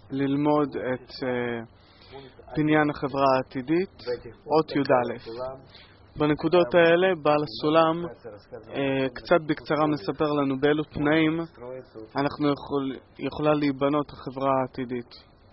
ללמוד את בניין החברה העתידית, אות י"א. בנקודות האלה בעל הסולם קצת בקצרה מספר לנו באילו תנאים אנחנו יכולה להיבנות החברה העתידית.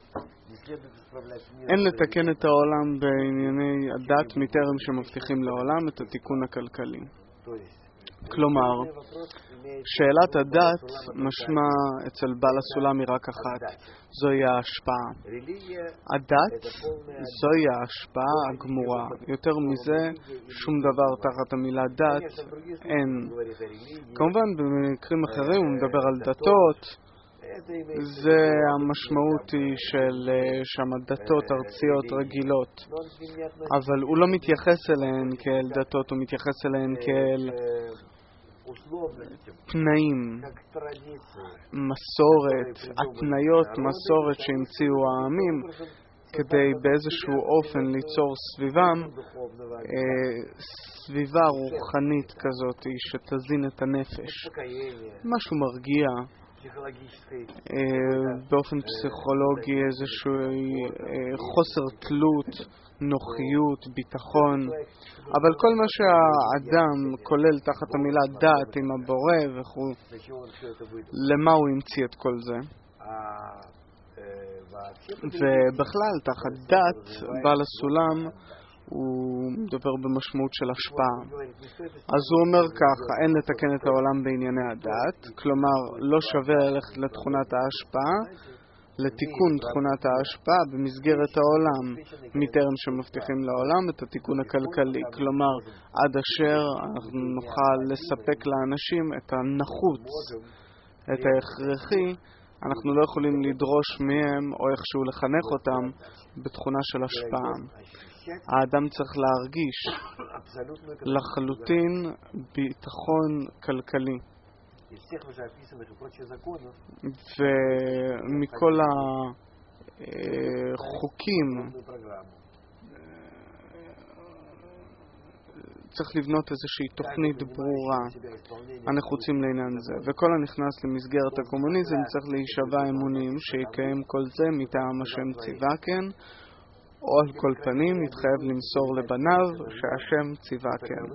אין לתקן את העולם בענייני הדת מטרם שמבטיחים לעולם את התיקון הכלכלי. כלומר, שאלת הדת משמע אצל בעל הסולם היא רק אחת, זוהי ההשפעה. הדת זוהי ההשפעה הגמורה. יותר מזה, שום דבר תחת המילה דת אין. כמובן, במקרים אחרים הוא מדבר על דתות. זה המשמעות היא של שם דתות ארציות רגילות. אבל הוא לא מתייחס אליהן כאל דתות, הוא מתייחס אליהן כאל תנאים, מסורת, התניות מסורת שהמציאו העמים כדי באיזשהו אופן ליצור סביבם סביבה רוחנית כזאת שתזין את הנפש. משהו מרגיע, באופן פסיכולוגי איזשהו חוסר תלות, נוחיות, ביטחון. אבל כל מה שהאדם כולל תחת המילה דת עם הבורא וכו', למה הוא המציא את כל זה? ובכלל תחת דת בעל הסולם הוא מדבר במשמעות של השפעה. אז הוא אומר ככה, אין לתקן את העולם בענייני הדת, כלומר לא שווה ללכת לתכונת ההשפעה, לתיקון תכונת ההשפעה במסגרת העולם, מטרם שמבטיחים לעולם את התיקון הכלכלי. כלומר, עד אשר אנחנו נוכל לספק לאנשים את הנחוץ, את ההכרחי, אנחנו לא יכולים לדרוש מהם או איכשהו לחנך אותם בתכונה של השפעה. האדם צריך להרגיש לחלוטין ביטחון כלכלי. ומכל החוקים צריך לבנות איזושהי תוכנית ברורה הנחוצים לעניין זה. וכל הנכנס למסגרת הקומוניזם צריך להישבע אמונים שיקיים כל זה מטעם השם ציווה כן, או על כל פנים מתחייב למסור לבניו שהשם ציווה כן.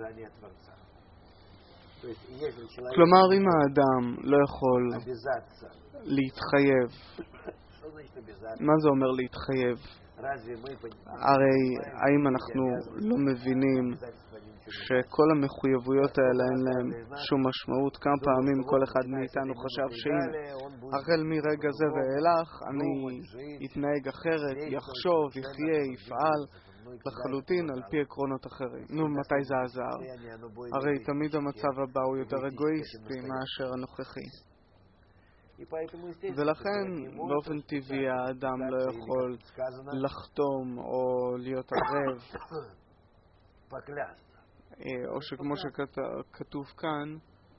כלומר, אם האדם לא יכול להתחייב, מה זה אומר להתחייב? הרי האם אנחנו לא מבינים שכל המחויבויות האלה אין להם שום משמעות? כמה פעמים כל אחד מאיתנו חשב שהנה, החל מרגע זה ואילך אני אתנהג אחרת, יחשוב, יחיה, יפעל לחלוטין על פי עקרונות אחרים. נו, מתי זה עזר? הרי תמיד המצב הבא הוא יותר אגואיסטי מאשר הנוכחי. ולכן באופן טבעי האדם לא יכול לחתום או להיות ערב, או שכמו שכתוב כאן,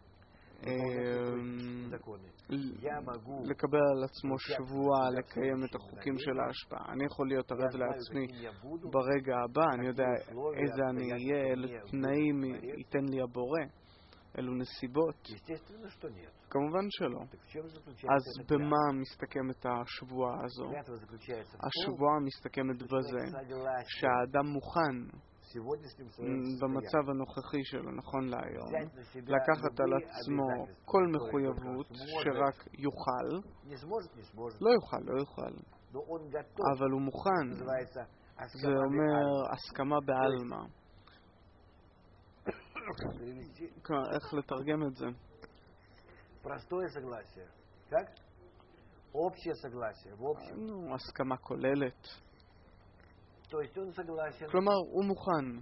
לקבל על עצמו שבועה לקיים את החוקים של ההשפעה. אני יכול להיות ערב לעצמי ברגע הבא, אני יודע איזה אני אהיה, אילו תנאים ייתן לי הבורא, אילו נסיבות. כמובן שלא. אז במה מסתכמת השבועה הזו? השבועה מסתכמת בזה שהאדם מוכן במצב הנוכחי שלו, נכון להיום, לקחת על עצמו כל מחויבות שרק יוכל, לא יוכל, אבל הוא מוכן. זה אומר הסכמה בעלמא. איך לתרגם את זה? הסכמה כוללת. כלומר, הוא מוכן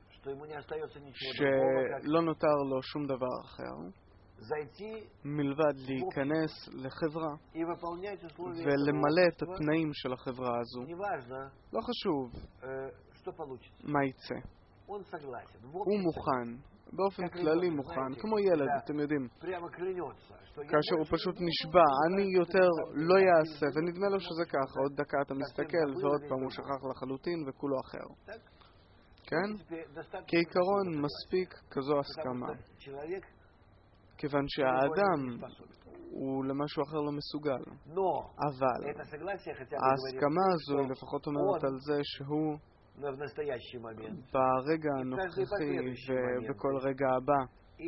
שלא נותר לו שום דבר אחר מלבד להיכנס לחברה ולמלא את התנאים של החברה הזו. לא חשוב מה יצא. הוא מוכן, באופן כללי מוכן, כמו ילד, אתם יודעים, כאשר הוא פשוט נשבע, אני יותר לא יעשה, ונדמה לו שזה ככה, עוד דקה אתה מסתכל ועוד פעם הוא שכח לחלוטין וכולו אחר. כן? כעיקרון מספיק כזו הסכמה, כיוון שהאדם הוא למשהו אחר לא מסוגל. אבל ההסכמה הזו היא לפחות אומרת על זה שהוא ברגע הנוכחי ובכל רגע הבא,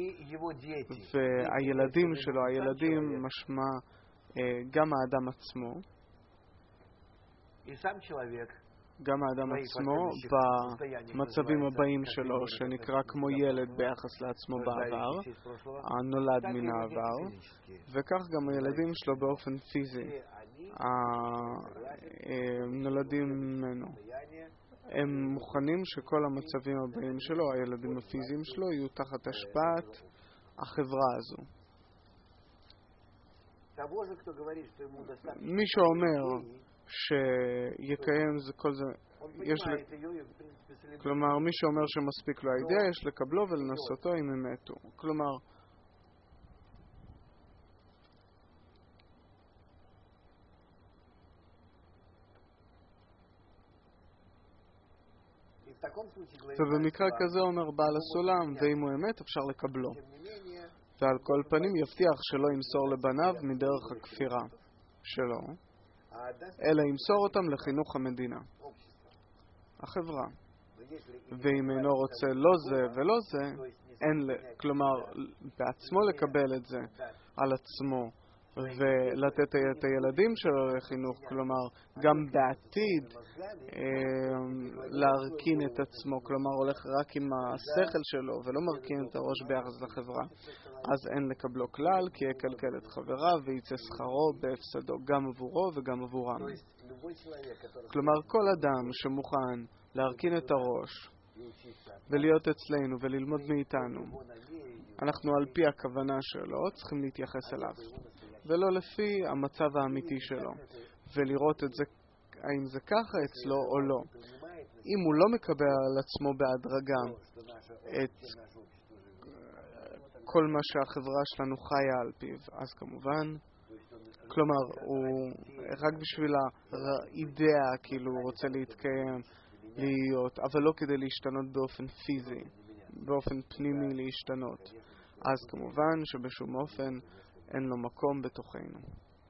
והילדים שלו, הילדים משמע גם האדם עצמו, גם האדם עצמו במצבים הבאים שלו, שנקרא כמו ילד ביחס לעצמו בעבר, הנולד מן העבר, וכך גם הילדים שלו באופן פיזי, נולדים ממנו. הם מוכנים שכל המצבים הבאים שלו, הילדים הפיזיים שלו, יהיו תחת השפעת החברה הזו. מי שאומר שיקיים זה כל זה, כלומר מי שאומר שמספיק לו הידיעה, יש לקבלו ולנסותו אם הם מתו. כלומר ובמקרה כזה אומר בעל הסולם, ואם הוא אמת אפשר לקבלו, ועל כל פנים יבטיח שלא ימסור לבניו מדרך הכפירה שלו, אלא ימסור אותם לחינוך המדינה, החברה. ואם אינו רוצה לא זה ולא זה, כלומר בעצמו לקבל את זה על עצמו ולתת את הילדים שלו לחינוך, כלומר גם בעתיד להרכין את עצמו, כלומר הולך רק עם השכל שלו ולא מרכין את הראש ביחס לחברה, אז אין לקבלו כלל, כי יקלקל את חבריו ויצא שכרו בהפסדו גם עבורו וגם עבורם. כלומר כל אדם שמוכן להרכין את הראש ולהיות אצלנו וללמוד מאיתנו, אנחנו על פי הכוונה שלו צריכים להתייחס אליו ולא לפי המצב האמיתי שלו, ולראות את זה, האם זה ככה אצלו או לא. אם הוא לא מקבל על עצמו בהדרגה את כל מה שהחברה שלנו חיה על פיו, אז כמובן, כלומר הוא רק בשביל האידאה, כאילו הוא רוצה להתקיים, להיות, אבל לא כדי להשתנות באופן פיזי, באופן פנימי להשתנות, אז כמובן שבשום אופן אין לו מקום בתוכנו.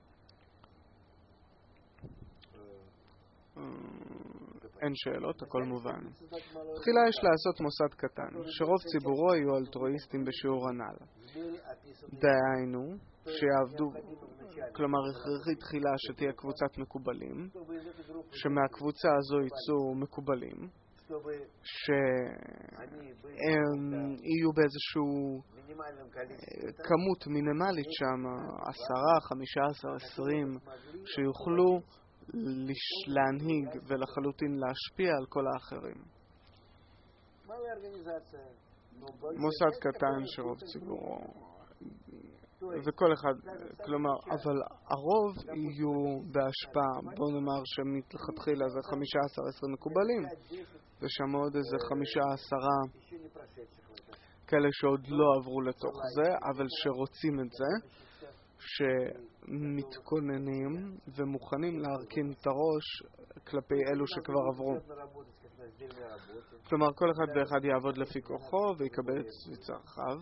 אין שאלות, הכל מובן. תחילה יש לעשות מוסד קטן, שרוב ציבורו יהיו אלטרואיסטים בשיעור הנ"ל. דהיינו, שיעבדו, כלומר הכרחי תחילה שתהיה קבוצת מקובלים, שמהקבוצה הזו יצאו מקובלים, שהם יהיו באיזשהו כמות מינימלית שם, 10, 15, 20, שיוכלו להנהיג ולחלוטין להשפיע על כל האחרים. מוסד קטן שרוב ציבורו, וכל אחד, כלומר, אבל הרוב יהיו בהשפעה, בוא נאמר שמתחילה זה 15-20 מקובלים, ושם עוד איזה 5-10 כאלה שעוד לא עברו לתוך זה, אבל שרוצים את זה, שמתכוננים ומוכנים להרכין את הראש כלפי אלו שכבר עברו. כלומר, כל אחד ואחד יעבוד לפי כוחו ויקבל את צרכיו.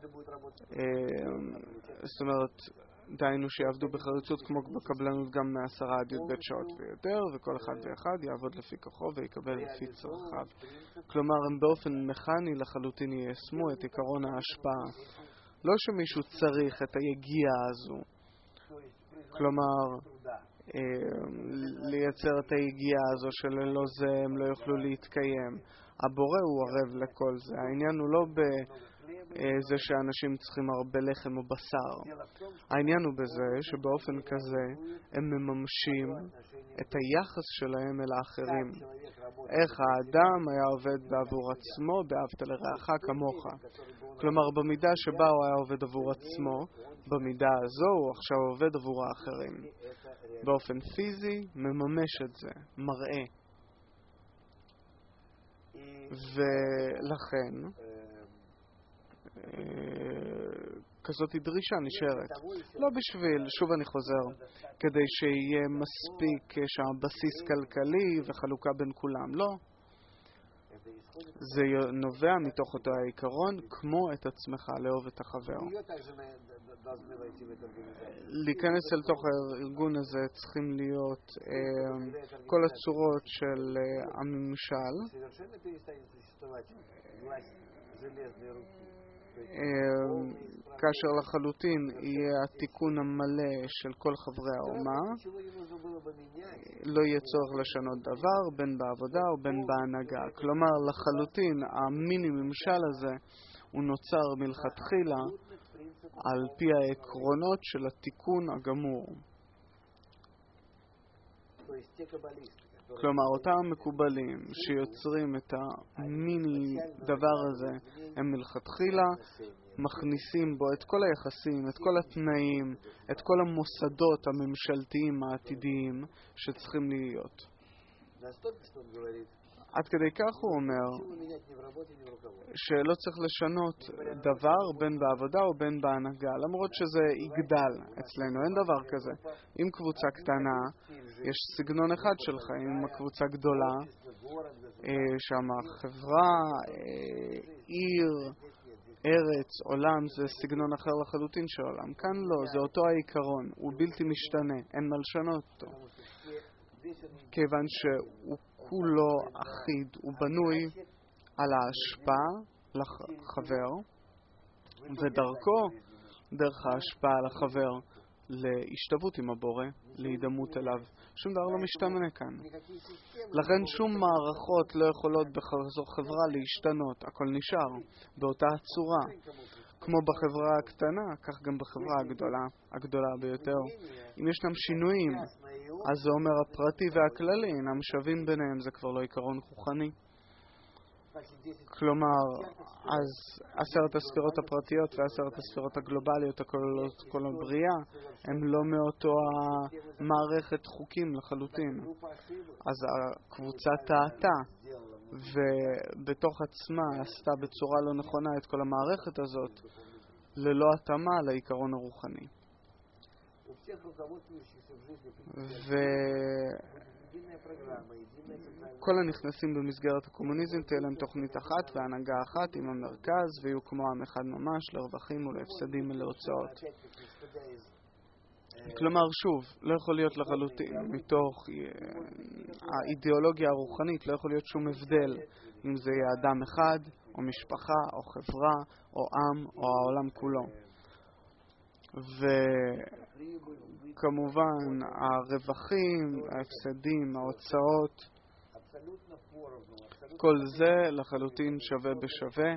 זאת אומרת, דהיינו שיעבדו בחריצות כמו בקבלנות גם מ10 עד י"ב שעות ויותר, וכל אחד ואחד יעבוד לפי כוחו ויקבל לפי צרכיו. כלומר, הם באופן מכני לחלוטין יישמו את עקרון ההשפעה. לא שמישהו צריך את היגיעה הזו, כלומר לייצר את היגיעה הזו שללא זה הם לא יוכלו להתקיים. הבורא הוא ערב לכל זה. העניין הוא לא בזה שאנשים צריכים הרבה לחם או בשר. העניין הוא בזה שבאופן כזה הם מממשים את היחס שלהם אל האחרים. איך האדם היה עובד בעבור עצמו, באהבת לרעך כמוך. כלומר, במידה שבה הוא היה עובד עבור עצמו, במידה הזו הוא עכשיו עובד עבור האחרים. באופן פיזי, מממש את זה, מראה. ולכן, כזאת דרישה נשארת. לא בשביל, שוב אני חוזר, כדי שיהיה מספיק שהבסיס כלכלי וחלוקה בין כולם, לא. זה נובע מתוך אותו העיקרון, כמו את עצמך, לאהוב את החבר. להיכנס אל תוך הארגון הזה צריכים להיות כל הצורות של הממשל, כאשר לחלוטין יהיה התיקון המלא של כל חברי האומה, לא יהיה צורך לשנות דבר בין בעבודה או בין בהנהגה. כלומר, לחלוטין המיני ממשל הזה הוא נוצר מלכתחילה על פי העקרונות של התיקון הגמור. כלומר, אותם מקובלים שיוצרים את המיני דבר הזה, הם מלכתחילה מכניסים בו את כל היחסים, את כל התנאים, את כל המוסדות הממשלתיים העתידיים שצריכים להיות. עד כדי כך הוא אומר שלא צריך לשנות דבר בין בעבודה או בין בהנהגה, למרות שזה יגדל אצלנו, אין דבר כזה. אם קבוצה קטנה, יש סגנון אחד של חיים, הקבוצה גדולה, שם חברה, עיר, ארץ, עולם, זה סגנון אחר לחלוטין של עולם. כאן לא, זה אותו העיקרון, הוא בלתי משתנה, אין מה לשנות אותו. כיוון שהוא כולו אחיד, הוא בנוי על ההשפעה לחבר, ודרכו, דרך ההשפעה לחבר, להשתוות עם הבורא, להידמות אליו. שום דבר לא משתנה כאן. לכן שום מערכות לא יכולות בחזור חברה להשתנות, הכל נשאר באותה הצורה. כמו בחברה הקטנה, כך גם בחברה הגדולה ביותר. אם ישנם שינויים, אז זה אומר הפרטי והכללי, אינם שווים ביניהם, זה כבר לא עיקרון רוחני. כלומר, אז 10 הספירות הפרטיות ו10 הספירות הגלובליות הכוללות כל הבריאה, הם לא מאותו המערכת חוקים לחלוטין. אז הקבוצה טעתה, ובתוך עצמה עשתה בצורה לא נכונה את כל המערכת הזאת, ללא התאמה לעיקרון הרוחני. וכל הנכנסים במסגרת הקומוניזם תהיה להם תוכנית אחת והנהגה אחת עם המרכז, ויהיו כמו עם אחד ממש לרווחים ולהפסדים ולהוצאות. כלומר, שוב, לא יכול להיות לחלוטין, מתוך האידיאולוגיה הרוחנית, לא יכול להיות שום הבדל אם זה יהיה אדם אחד, או משפחה, או חברה, או עם, או העולם כולו. וכמובן, הרווחים, ההפסדים, ההוצאות, כל זה לחלוטין שווה בשווה.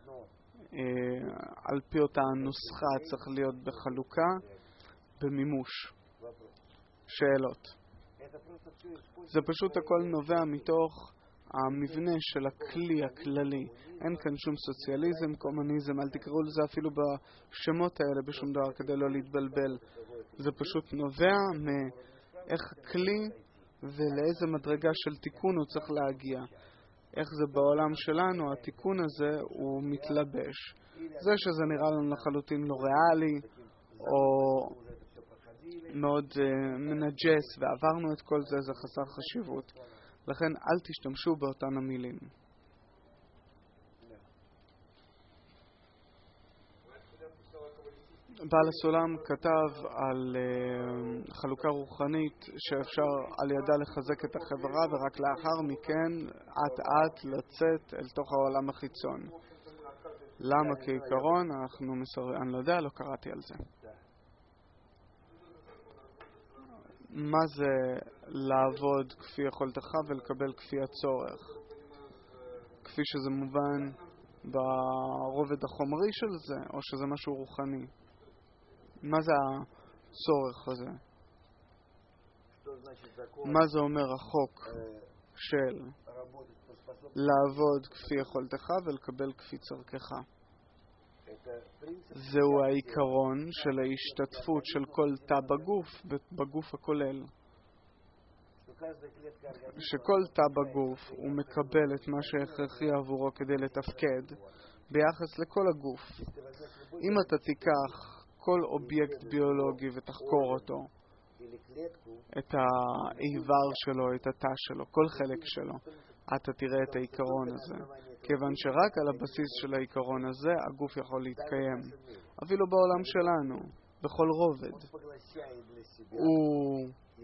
על פי אותה הנוסחה צריך להיות בחלוקה, במימוש. שאלות. זה פשוט הכל נובע מתוך המבנה של הכלי הכללי. אין כאן שום סוציאליזם, קומוניזם, אל תקראו לזה אפילו בשמות האלה בשום דבר כדי לא להתבלבל. זה פשוט נובע מאיך הכלי ולאיזה מדרגה של תיקון הוא צריך להגיע. איך זה בעולם שלנו, התיקון הזה הוא מתלבש. זה שזה נראה לנו לחלוטין לא ריאלי, או מאוד מנג'ס, ועברנו את כל זה, זה חסר חשיבות. לכן אל תשתמשו באותן המילים. בעל הסולם כתב על חלוקה רוחנית שאפשר על ידה לחזק את החברה, ורק לאחר מכן עט לצאת אל תוך העולם החיצון. למה? כעיקרון אני לא יודע, לא קראתי על זה. מה זה לעבוד כפי יכולתך ולקבל כפי הצורך? כפי שזה מובן ברובד החומרי של זה, או שזה משהו רוחני? מה זה הצורך הזה? מה זה אומר החוק של לעבוד כפי יכולתך ולקבל כפי צורכך? זהו העיקרון של ההשתתפות של כל תא בגוף הכולל. שכל תא בגוף הוא מקבל את מה שהכרחי עבורו כדי לתפקד ביחס לכל הגוף. אם אתה תיקח כל אובייקט ביולוגי ותחקור אותו, את האיבר שלו, את התא שלו, כל חלק שלו, אתה תראה את העיקרון הזה. כיוון שרק על הבסיס של העיקרון הזה הגוף יכול להתקיים. אפילו בעולם שלנו, בכל רובד. הוא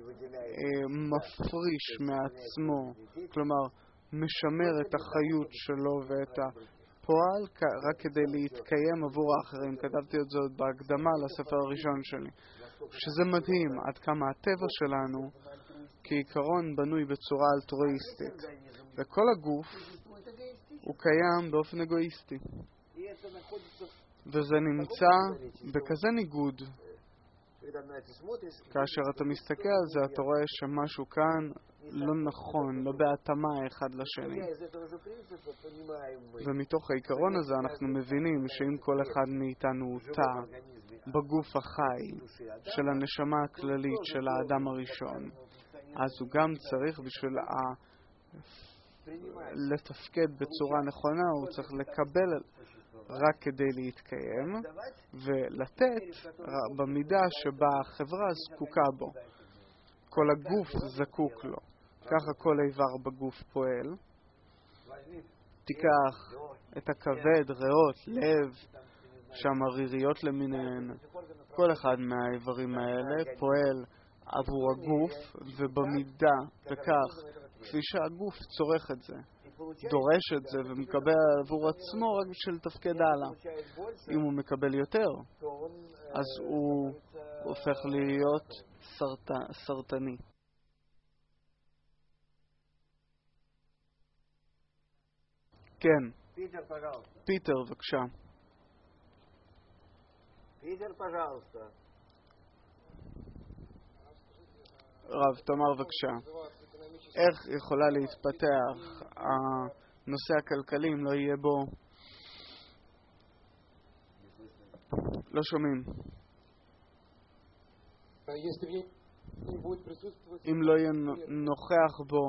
מפריש מעצמו, כלומר, משמר את החיות שלו ואת הפועל רק כדי להתקיים עבור האחרים. כתבתי את זאת בהקדמה לספר הראשון שלי. שזה מדהים עד כמה הטבע שלנו כעיקרון בנוי בצורה אלטרואיסטית. וכל הגוף הוא קיים באופן אגואיסטי. וזה נמצא בכזה ניגוד. כאשר אתה מסתכל על זה, אתה רואה שמשהו כאן לא נכון, לא בהתאמה אחד לשני. ומתוך העיקרון הזה אנחנו מבינים שאם כל אחד מאיתנו הוא תא בגוף החי של הנשמה הכללית של האדם הראשון, אז הוא גם צריך בשביל לתפקד בצורה נכונה, הוא צריך לקבל רק כדי להתקיים ולתת במידה שבה החברה זקוקה בו. כל הגוף זקוק לו. ככה כל איבר בגוף פועל. תיקח את הכבד, ריאות, לב, שהמריריות למיניהן. כל אחד מהאיברים האלה פועל עבור הגוף, ובמידה וכך, כפי שהגוף צורך את זה, דורש את זה ומקבל עבור עצמו רק בשביל תפקד הלאה. אם הוא מקבל יותר, אז הוא הופך להיות סרטני. כן. פיטר, בבקשה. פיטר, пожалуйста. רב, תאמר בבקשה. איך יכולה להתפתח הנושא הכלכלי אם לא יהיה בו? לא שומעים. אם לא יהיה נוכח בו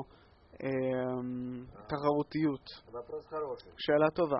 תחרותיות. שאלה טובה.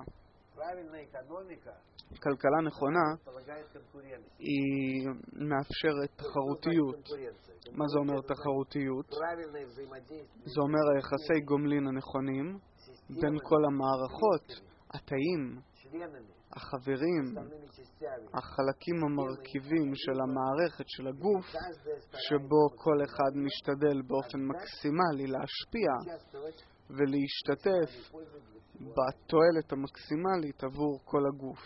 כלכלה נכונה היא מאפשרת תחרותיות. מה זה אומר תחרותיות? זה אומר היחסי גומלין הנכונים בין כל המערכות, התאים, החברים, החלקים המרכיבים של המערכת של הגוף, שבו כל אחד משתדל באופן מקסימלי להשפיע ולהשתתף בתועלת המקסימלית עבור כל הגוף.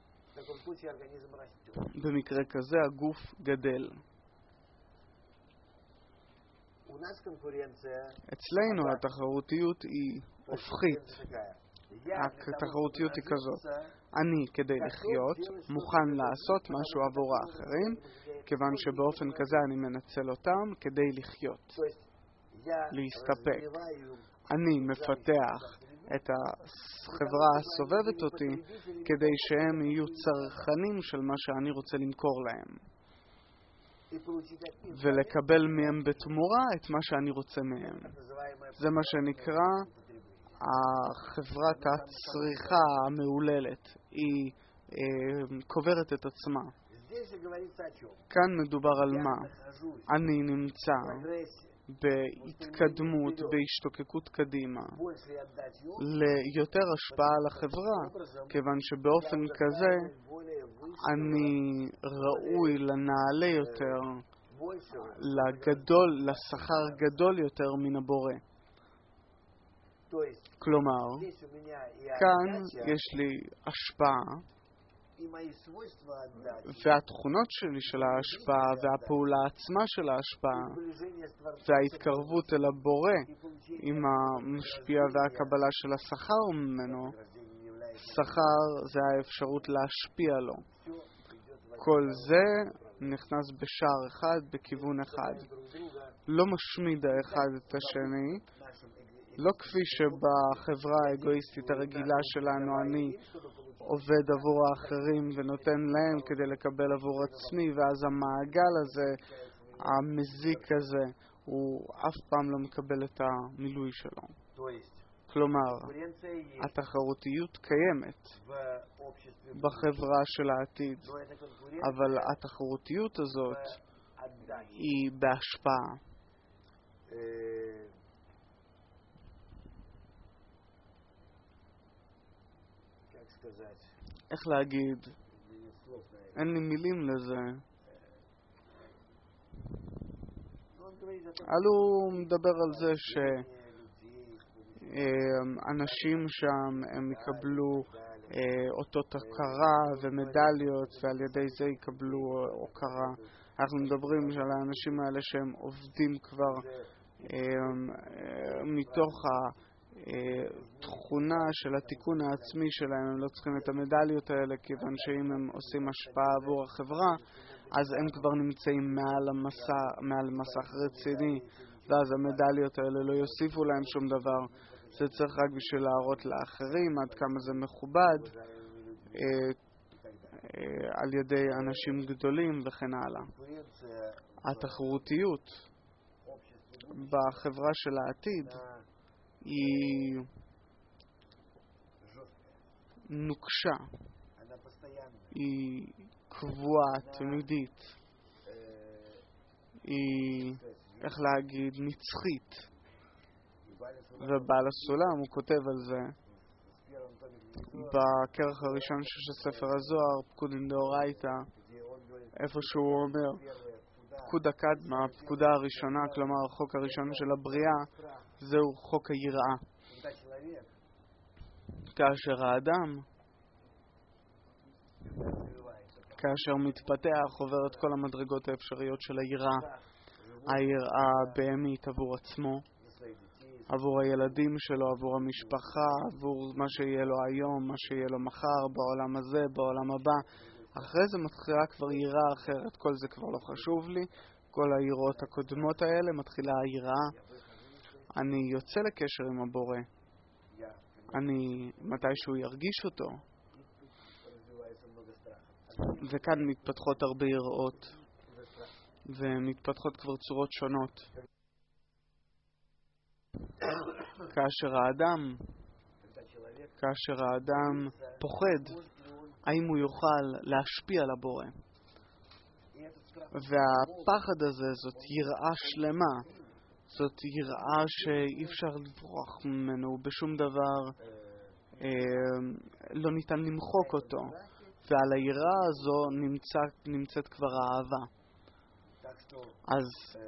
במקרה כזה הגוף גדל. אצלנו התחרותיות היא הופכית. התחרותיות היא כזאת: אני כדי לחיות מוכן לעשות משהו עבור האחרים, כיוון שבאופן כזה אני מנצל אותם כדי לחיות, להסתפק. אני מפתח את החברה הסובבת אותי כדי שהם יהיו צרכנים של מה שאני רוצה למכור להם, ולקבל מהם בתמורה את מה שאני רוצה מהם. זה מה שנקרא חברת הצריכה המעוללת. היא קוברת את עצמה. כאן מדובר על מה? אני נמצא בהתקדמות, בהשתוקקות קדימה, ליותר השפעה על החברה, כיוון שבאופן כזה אני ראוי לנעלה יותר, לשכר גדול יותר מן הבורא. כלומר, כאן יש לי השפעה, והתכונות שלי של ההשפעה והפעולה עצמה של ההשפעה וההתקרבות אל הבורא עם המשפיע והקבלה של השכר ממנו. שכר זה האפשרות להשפיע לו. כל זה נכנס בשער אחד, בכיוון אחד. לא משמיד האחד את השני, לא כפי שבחברה האגואיסטית הרגילה שלנו אני עובד עבור האחרים ונותן להם כדי לקבל עבור עצמי, ואז המעגל הזה, המזיק הזה, הוא אף פעם לא מקבל את המילוי שלו. כלומר, התחרותיות קיימת בחברה של העתיד, אבל התחרותיות הזאת היא בהשפעה. איך להגיד? אין לי מילים לזה. הוא מדבר על זה שאנשים שם הם יקבלו אותות הכרה ומדליות, ועל ידי זה יקבלו הוקרה. אנחנו מדברים על האנשים האלה שהם עובדים כבר מתוך התכונה של התיקון העצמי שלהם. הם לא צריכים את המדליות האלה, כיוון שאם הם עושים השפעה עבור החברה, אז הם כבר נמצאים מעל מסך רציני, ואז המדליות האלה לא יוסיפו להם שום דבר. זה צריך רק בשביל להראות לאחרים עד כמה זה מכובד על ידי אנשים גדולים וכן הלאה. התחרותיות בחברה של העתיד היא נוקשה, היא קבועה, תמידית, היא, איך להגיד, נצחית. ובעל הסולם הוא כותב על זה בכרך הראשון של ספר הזוהר, פקודין דאורייתא, איפה שהוא אומר פקודה קדמה, הפקודה הראשונה, כלומר החוק הראשון של הבריאה, זהו חוק היראה. כאשר האדם כאשר מתפתח עובר את כל המדרגות האפשריות של היראה, היראה הבהמית עבור עצמו, עבור הילדים שלו, עבור המשפחה, עבור מה שיהיה לו היום, מה שיהיה לו מחר, בעולם הזה, בעולם הבא. אחרי זה מתחילה כבר יראה אחרת, כל זה כבר לא חשוב לי, כל היראות הקודמות האלה, מתחילה היראה. אני יוצא לקשר עם הבורא, אני מתישהו ירגיש אותו, וכאן מתפתחות הרבה יראות, ומתפתחות כבר צורות שונות. כאשר האדם פוחד, האם הוא יוכל להשפיע על הבורא? והפחד הזה, זאת יראה שלמה, זאת יראה שאי אפשר לברוח ממנו, בשום דבר לא ניתן למחוק אותו, ועל היראה הזו נמצאת כבר האהבה. אז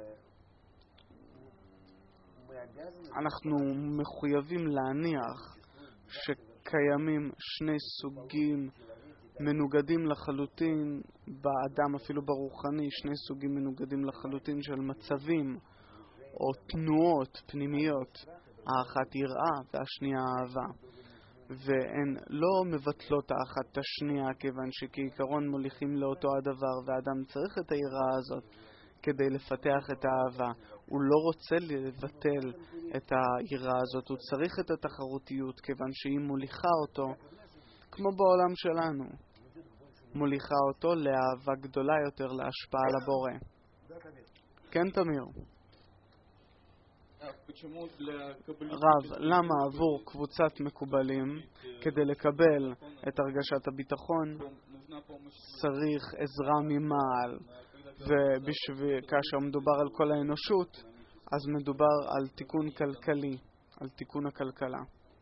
אנחנו מחויבים להניח שקיימים שני סוגים מנוגדים לחלוטין באדם, אפילו ברוחני, שני סוגים מנוגדים לחלוטין של מצבים או תנועות פנימיות, האחת יראה והשנייה אהבה, והן לא מבטלות האחת את השנייה, כיוון שכעיקרון מוליכים לאותו הדבר, והאדם צריך את היראה הזאת כדי לפתח את האהבה. הוא לא רוצה לבטל את היראה הזאת, הוא צריך את התחרותיות, כיוון שהיא מוליכה אותו, כמו בעולם שלנו, מוליכה אותו לאהבה גדולה יותר, להשפעה על הבורא. כן, תמיר? רב, למה עבור קבוצת מקובלים, כדי לקבל את הרגשת הביטחון, צריך עזרה ממעל, וכאשר מדובר על כל האנושות, אז מדובר על תיקון כלכלי, על תיקון הכלכלה.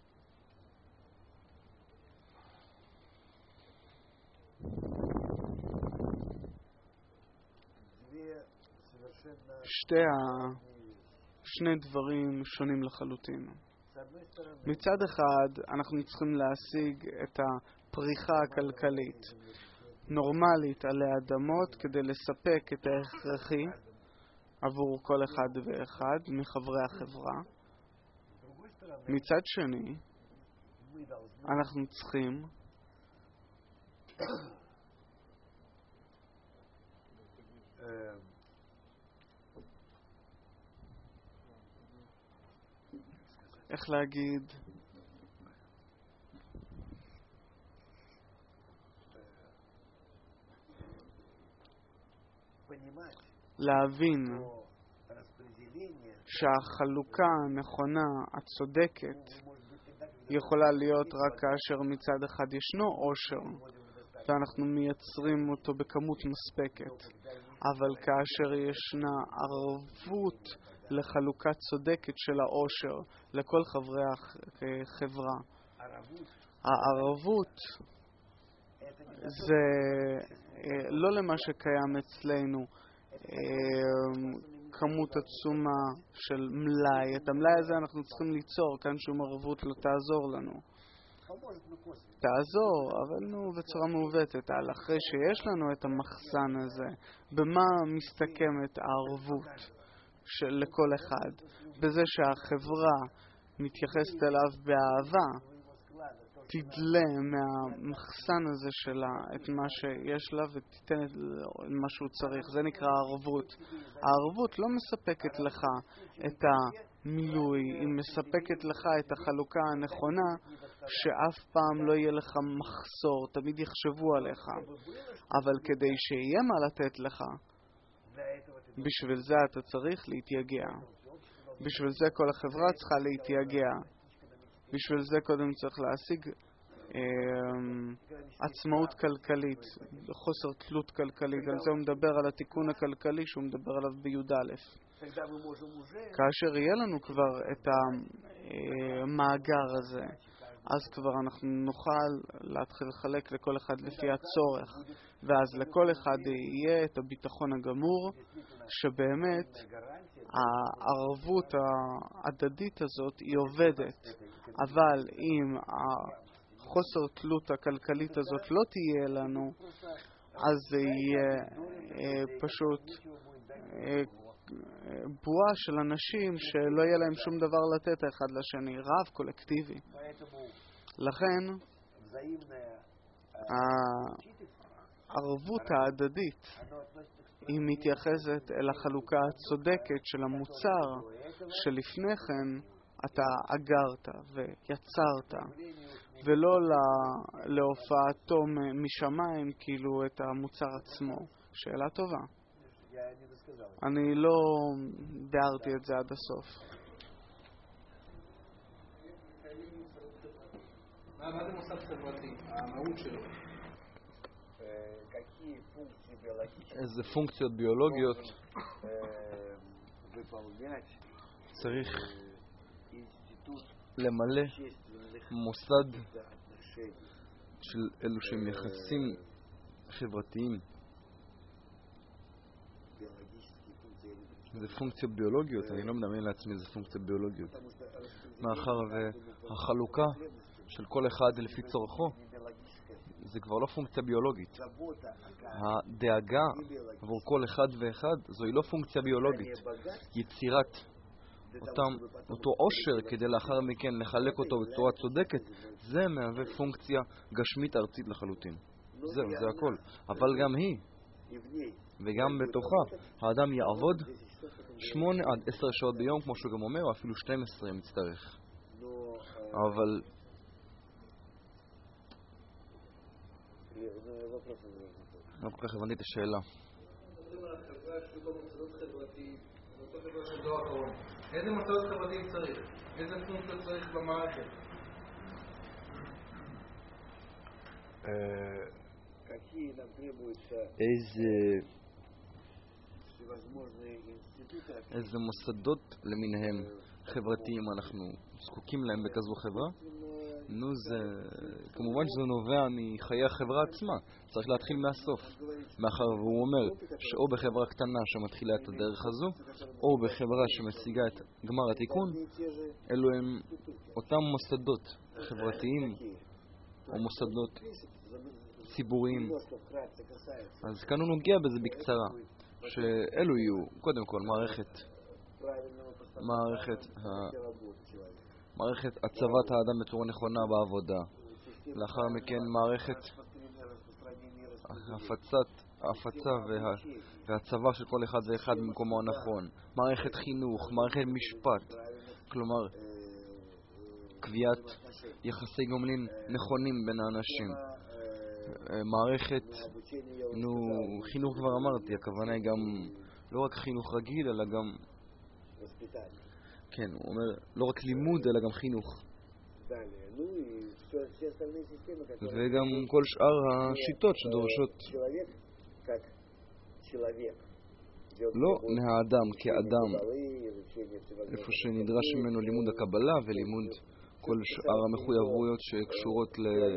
שני דברים שונים לחלוטין. מצד אחד, אנחנו צריכים להשיג את הפריחה הכלכלית נורמלית עלי אדמות כדי לספק את ההכרחי עבור כל אחד ואחד מחברי החברה. מצד שני, אנחנו צריכים איך להגיד, להבין שהחלוקה הנכונה, הצודקת, יכולה להיות רק כאשר מצד אחד ישנו עושר, ואנחנו מייצרים אותו בכמות מספקת. אבל כאשר ישנה ערבות לחלוקה צודקת של העושר לכל חברי החברה, הערבות זה לא למה שקיים אצלנו כמות עצומה של מלאי. את המלאי הזה אנחנו צריכים ליצור, כאן שום ערבות לא תעזור לנו. תעזור, אבל בצורה מעוותת. אחרי שיש לנו את המחסן הזה, במה מסתכמת הערבות לכל אחד? בזה שהחברה מתייחסת אליו באהבה, תדלה מהמחסן הזה שלה את מה שיש לה ותיתן את מה שהוא צריך. זה נקרא ערבות. הערבות לא מספקת לך את המילוי, היא מספקת לך את החלוקה הנכונה, שאף פעם לא יהיה לך מחסור, תמיד יחשבו עליך. אבל כדי שיהיה מה לתת לך, בשביל זה אתה צריך להתייגע. בשביל זה כל החברה צריכה להתייגע. בשביל זה קודם צריך להשיג עצמאות כלכלית, חוסר תלות כלכלית. על זה הוא מדבר, על התיקון הכלכלי שהוא מדבר עליו בי"א. כאשר יהיה לנו כבר את המאגר הזה, אז כבר אנחנו נוכל להתחיל לחלק לכל אחד לפי הצורך, ואז לכל אחד יהיה את הביטחון הגמור שבאמת הערבות ההדדית הזאת היא עובדת. אבל אם החוסר תלות הכלכלית הזאת לא תהיה לנו, אז זה יהיה פשוט בועה של אנשים שלא יהיה להם שום דבר לתת האחד לשני, רעב קולקטיבי. לכן הערבות ההדדית היא מתייחסת אל החלוקה הצודקת של המוצר שלפני כן אתה אגרת ויצרת, ולא להופעתו משמיים כאילו את המוצר עצמו. שאלה טובה. אני לא דארתי את זה עד הסוף. מה זה מוסד חברתי? המהות שלו? איזה פונקציות ביולוגיות צריך למלא מוסד של אלו שהם יחסים חברתיים? זה פונקציות ביולוגיות, אני לא מדמיין לעצמי איזה פונקציות ביולוגיות. מאחר והחלוקה של כל אחד לפי צורכו זה כבר לא פונקציה ביולוגית. הדאגה עבור כל אחד ואחד זוהי לא פונקציה ביולוגית. יצירת אותו עושר כדי לאחר מכן לחלק אותו בצורה צודקת, זה מהווה פונקציה גשמית ארצית לחלוטין. זהו, זה הכל. אבל גם היא, וגם בתוכה, האדם יעבוד 8 עד 10 שעות ביום, כמו שהוא גם אומר, או אפילו 12 אם יצטרך. אבל לא כל כך הבנתי את השאלה. איזה מוסדות חברתיים צריך? איזה פונקציות צריך במערכת? איזה מוסדות למיניהם חברתיים אנחנו זקוקים להם בכזו חברה? זה כמובן שזה נובע מחיי החברה עצמה. צריך להתחיל מהסוף, מאחר והוא אומר שאו בחברה קטנה שמתחילה את הדרך הזו, או בחברה שמשיגה את גמר התיקון, אלו הם אותם מוסדות חברתיים או מוסדות ציבוריים. אז כאן הוא נוגע בזה בקצרה, שאלו יהיו קודם כל מערכת הצבת האדם בצורה נכונה בעבודה, לאחר מכן מערכת ההפצה והצבה של כל אחד ואחד במקומו הנכון, מערכת חינוך, מערכת משפט, כלומר קביעת יחסי גומלין נכונים בין האנשים, מערכת חינוך. כבר אמרתי, הכוונה היא גם לא רק חינוך רגיל אלא גם כן, הוא אומר, לא רק לימוד, אלא גם חינוך. וגם כל שאר השיטות שדורשות לא מהאדם כאדם, איפה שנדרש ממנו לימוד הקבלה ולימוד כל שאר המחויבויות שקשורות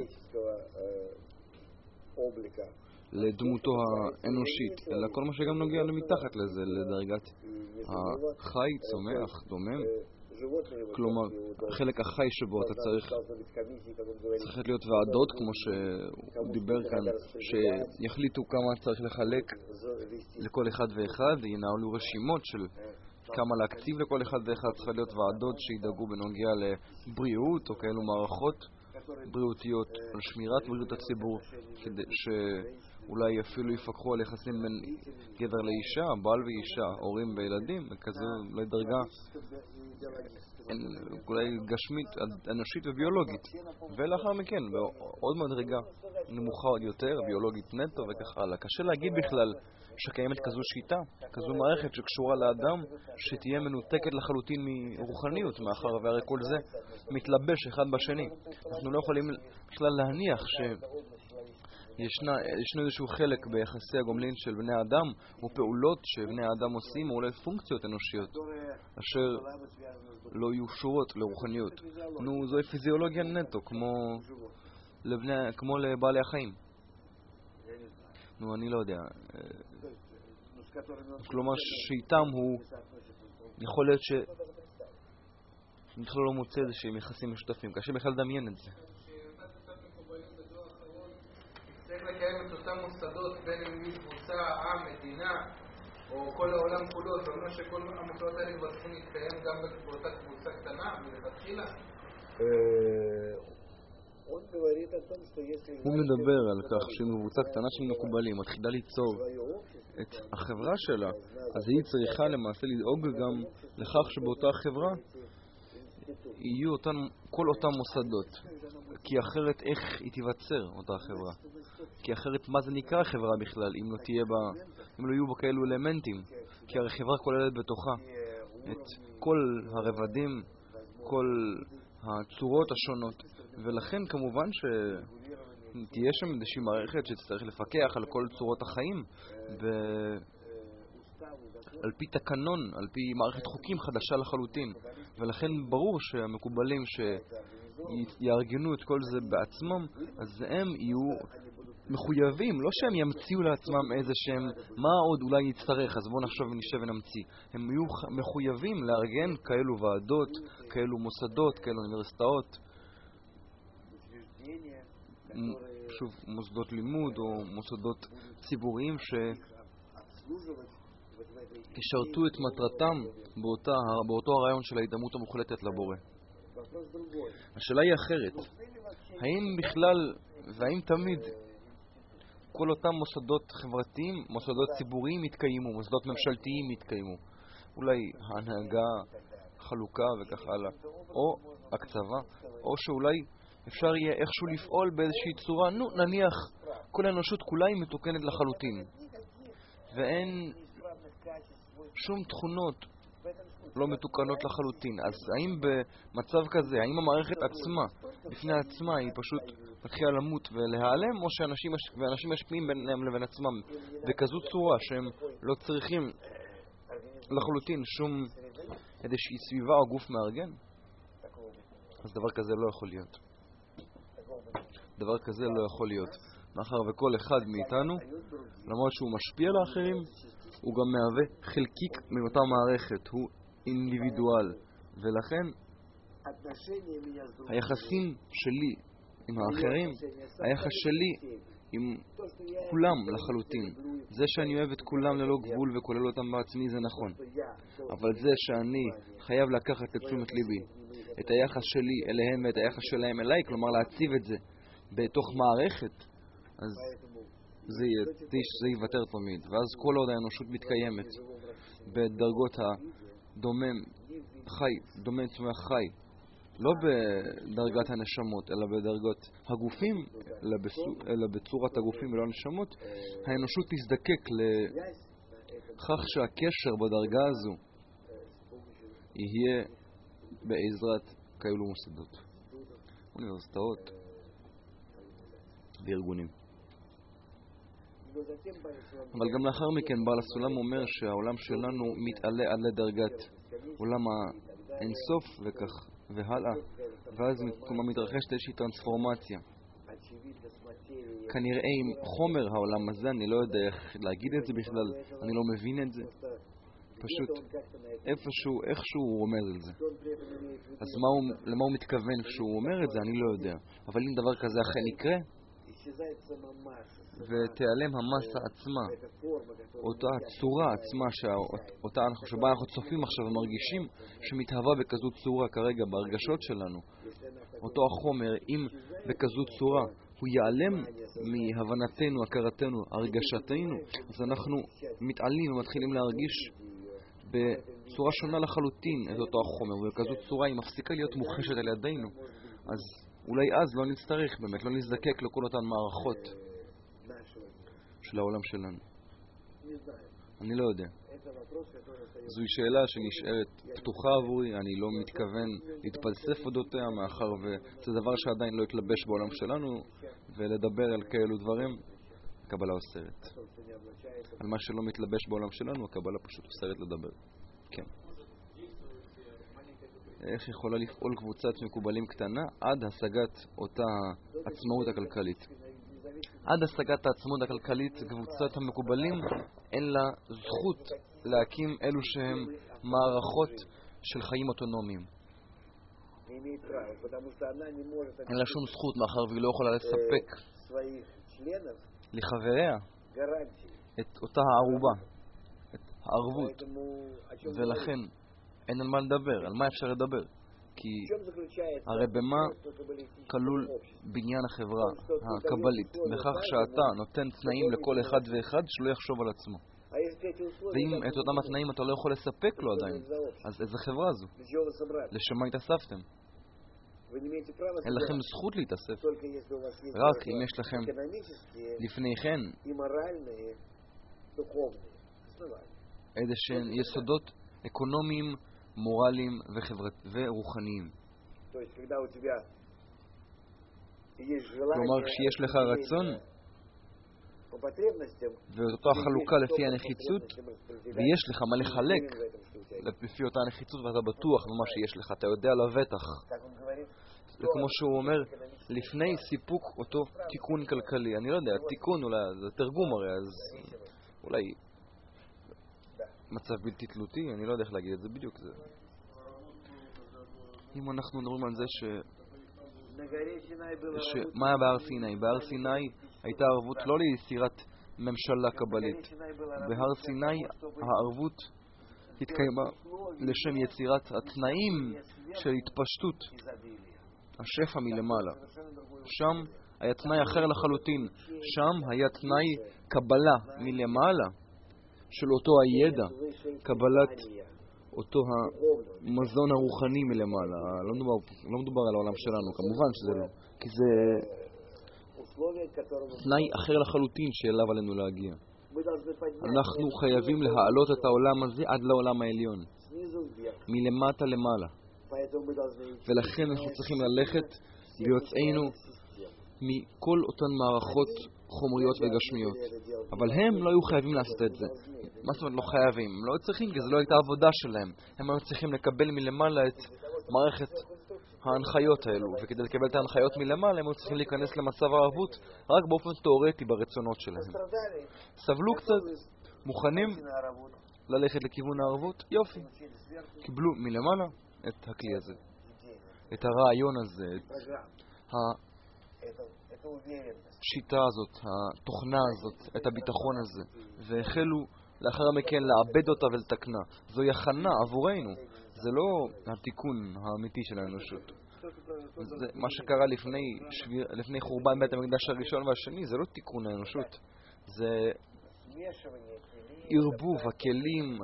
לדמותו האנושית, אלא כל מה שגם נוגע למתחת לזה, לדרגת החי, צומח, דומם. כלומר, חלק החי שבו אתה צריך להיות ועדות, כמו שהוא דיבר כאן, שיחליטו כמה צריך לחלק לכל אחד ואחד, ינהלו רשימות של כמה להקציב לכל אחד ואחד. צריך להיות ועדות שידאגו בנוגע לבריאות, או כאלו מערכות בריאותיות, על שמירת בריאות הציבור, שאולי אפילו יפקחו על יחסים בין גבר לאישה, בעל ואישה, הורים וילדים, וכזה לדרגה אולי גשמית, אנושית וביולוגית. ולאחר מכן, בעוד מדרגה נמוכה עוד יותר, ביולוגית נטו וכך הלאה. קשה להגיד בכלל שקיימת כזו שיטה, כזו מערכת שקשורה לאדם, שתהיה מנותקת לחלוטין מרוחניות, מאחר והרי כל זה מתלבש אחד בשני. אנחנו לא יכולים בכלל להניח ישנו איזשהו חלק ביחסי הגומלין של בני האדם, ופעולות שבני האדם עושים, או אולי פונקציות אנושיות, אשר לא יהיו שורות לרוחניות. זוהי פיזיולוגיה נטו, כמו לבעלי החיים. אני לא יודע. כלומר, שאיתם הוא יכול להיות בכלל לא מוצא איזה שהם יחסים משותפים. קשה בכלל לדמיין את זה. צריך לקיים את אותם מוסדות בין אם היא קבוצה, עם, מדינה או כל העולם כולו. זאת אומרת שכל המוסדות האלה כבר צריכים להתקיים גם באותה קבוצה קטנה ולהתחילה. הוא מדבר על כך שקבוצה קטנה של מקובלים מתחילה ליצור את החברה שלה, אז היא צריכה למעשה לדאוג גם לכך שבאותה חברה יהיו כל אותם מוסדות, כי אחרת איך היא תיווצר אותה חברה? כי אחרת מה זה נקרא חברה בכלל אם לא יהיו בה כאלו אלמנטים? כי הרי חברה כוללת בתוכה את כל הרבדים, כל הצורות השונות, ולכן כמובן שתהיה שם איזושהי מערכת שתצטרך לפקח על כל צורות החיים על פי תקנון, על פי מערכת חוקים חדשה לחלוטין. ולכן ברור שהמקובלים שיארגנו את כל זה בעצמם, אז הם יהיו מחויבים, לא שהם ימציאו לעצמם איזה שהם מה עוד אולי נצטרך, אז בואו נחשוב ונשב ונמציא. הם יהיו מחויבים לארגן כאלו ועדות, כאלו מוסדות, כאלו אוניברסיטאות, שוב, מוסדות לימוד או מוסדות ציבוריים שישרתו את מטרתם באותו הרעיון של ההידמות המוחלטת לבורא. השאלה היא אחרת. האם בכלל והאם תמיד כל אותם מוסדות חברתיים, מוסדות ציבוריים יתקיימו, מוסדות ממשלתיים יתקיימו? אולי ההנהגה, חלוקה וכך הלאה, או הקצבה, או שאולי אפשר יהיה איכשהו לפעול באיזושהי צורה, נניח כל האנושות כולה היא מתוקנת לחלוטין ואין שום תכונות לא מתוקנות לחלוטין. אז האם במצב כזה, האם המערכת עצמה בפני עצמה היא פשוט מתחילה למות ולהיעלם, או שאנשים משפיעים ביניהם לבין עצמם בכזו צורה שהם לא צריכים לחלוטין שום איזושהי סביבה או גוף מארגן? אז דבר כזה לא יכול להיות. דבר כזה לא יכול להיות. מאחר וכל אחד מאיתנו, למרות שהוא משפיע לאחרים, הוא גם מהווה חלקיק מאותה מערכת, הוא אינדיבידואל. ולכן היחסים שלי עם האחרים, היחס שלי עם כולם לחלוטין, זה שאני אוהב את כולם ללא גבול וכולל אותם בעצמי, זה נכון. אבל זה שאני חייב לקחת את תשומת ליבי, את היחס שלי אליהם ואת היחס שלהם אליי, כלומר להציב את זה בתוך מערכת, אז זה ייוותר תמיד. ואז כל עוד האנושות מתקיימת בדרגות הדומם חי, דומם צומח חי, לא בדרגת הנשמות, אלא בדרגות הגופים, אלא בצורת הגופים ולא הנשמות, האנושות תזדקק לכך שהקשר בדרגה הזו יהיה בעזרת כאלו מוסדות, אוניברסיטאות וארגונים. אבל גם לאחר מכן בעל הסולם אומר שהעולם שלנו מתעלה עד לדרגת עולם האינסוף וכך והלאה, ואז מתרחשת איזושהי טרנספורמציה. כנראה עם חומר העולם הזה, אני לא יודע איך להגיד את זה בכלל, אני לא מבין את זה. פשוט איכשהו הוא אומר את זה. אז למה הוא מתכוון כשהוא אומר את זה, אני לא יודע. אבל אם דבר כזה אכן יקרה, ותיעלם המסה עצמה, אותה הצורה עצמה שבה אנחנו צופים עכשיו ומרגישים שמתהווה בכזו צורה כרגע בהרגשות שלנו, אותו החומר, אם בכזו צורה הוא ייעלם מהבנתנו, הכרתנו, הרגשתנו, אז אנחנו מתעלים ומתחילים להרגיש בצורה שונה לחלוטין את אותו החומר, ובכזו צורה היא מפסיקה להיות מוחשת על ידינו. אז אולי אז לא נצטרך באמת, לא נזדקק לכל אותן מערכות של העולם שלנו. אני לא יודע. זוהי שאלה שנשארת פתוחה עבורי, אני לא מתכוון להתפלסף אודותיה, מאחר וזה דבר שעדיין לא יתלבש בעולם שלנו, ולדבר על כאלו דברים, הקבלה אוסרת. על מה שלא מתלבש בעולם שלנו, הקבלה פשוט אוסרת לדבר. כן. איך יכולה לפעול קבוצת מקובלים קטנה עד השגת אותה עצמאות הכלכלית? עד השגת העצמאות הכלכלית, קבוצת המקובלים אין לה זכות להקים אלו שהם מערכות של חיים אוטונומיים. אין לה שום זכות, מאחר והיא לא יכולה לספק לחבריה את אותה הערובה, את הערבות, ולכן אין על מה לדבר, על מה אפשר לדבר? כי הרי במה כלול בניין החברה הקבלית? בכך שאתה נותן תנאים לכל אחד ואחד שלא יחשוב על עצמו. ואם את אותם התנאים אתה לא יכול לספק לו עדיין, אז איזה חברה זו? לשם מה התאספתם? אין לכם זכות להתאסף. רק אם יש לכם לפני כן איזה שהן יסודות אקונומיים, מורליים ורוחניים. כלומר, כשיש לך רצון ואותה חלוקה לפי הנחיצות, ויש לך מה לחלק לפי אותה הנחיצות ואתה בטוח במה שיש לך, אתה יודע לבטח. וכמו שהוא אומר, לפני סיפוק אותו תיקון כלכלי. אני לא יודע, תיקון אולי, זה תרגום הרי, אז אולי מצב בלתי תלותי, אני לא יודע איך להגיד את זה בדיוק. אם אנחנו מדברים על זה מה היה בהר סיני? בהר סיני הייתה ערבות לא ליצירת ממשלה קבלית. בהר סיני הערבות התקיימה לשם יצירת התנאים של התפשטות השפע מלמעלה. שם היה תנאי אחר לחלוטין. שם היה תנאי קבלה מלמעלה של אותו הידע, קבלת אותו המזון הרוחני מלמעלה. לא מדובר על העולם שלנו, כמובן שזה לא, כי זה תנאי אחר לחלוטין שאליו עלינו להגיע. אנחנו חייבים להעלות את העולם הזה עד לעולם העליון, מלמטה למעלה. ולכן אנחנו צריכים ללכת ביוצאנו מכל אותן מערכות חומריות וגשמיות. אבל הם לא היו חייבים לעשות את זה. מה זאת אומרת לא חייבים? הם לא היו צריכים, כי זה לא הייתה עבודה שלהם. הם היו צריכים לקבל מלמעלה את מערכת ההנחיות האלו, וכדי לקבל את ההנחיות מלמעלה הם היו צריכים להיכנס למצב הערבות רק באופן תיאורטי ברצונות שלהם. סבלו קצת, מוכנים ללכת לכיוון הערבות? יופי. קיבלו מלמעלה את הכלי הזה, את הרעיון הזה, את השיטה הזאת, התוכנה הזאת, את הביטחון הזה, והחלו לאחר מכן לעבד אותה ולתקנה. זוהי הכנה עבורנו, זה לא התיקון האמיתי של האנושות. זה מה שקרה לפני חורבן בית המקדש הראשון והשני, זה לא תיקון האנושות, זה ערבוב הכלים,